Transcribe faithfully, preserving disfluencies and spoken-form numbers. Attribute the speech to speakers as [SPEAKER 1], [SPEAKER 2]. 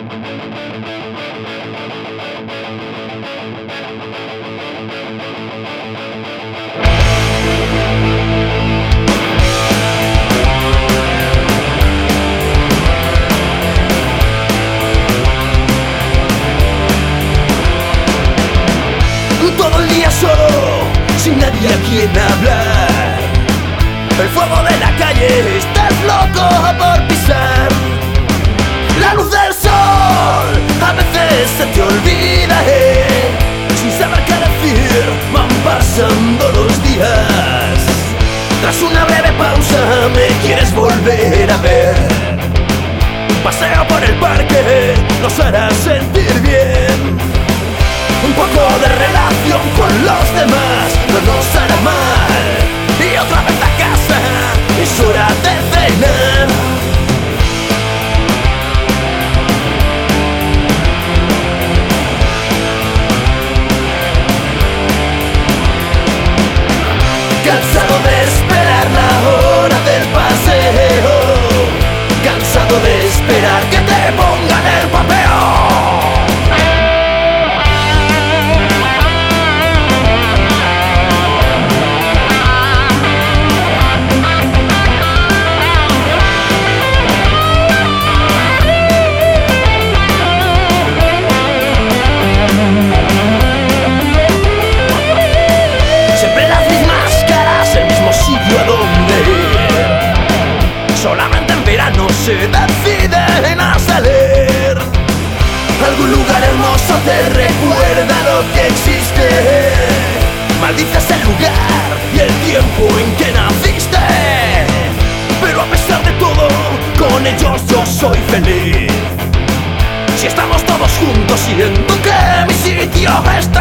[SPEAKER 1] Todo el día solo, sin nadie a quien hablar. El fuego de la calle, estás loco por pisar. La luz del sol, a veces se te olvida, eh. Sin saber qué decir, van pasando los días. Tras una breve pausa, me quieres volver a ver. Un paseo por el parque nos hará sentir bien. Un poco de relación con los demás no nos hará mal. Y otra vez a casa, es hora de cenar. Cansado de esperar la hora del paseo. Cansado de esperar que te pongan el papel. Solamente en verano se deciden a salir. Algún lugar hermoso te recuerda lo que existe. Maldices el lugar y el tiempo en que naciste. Pero a pesar de todo, con ellos yo soy feliz. Si estamos todos juntos, siento que mi sitio está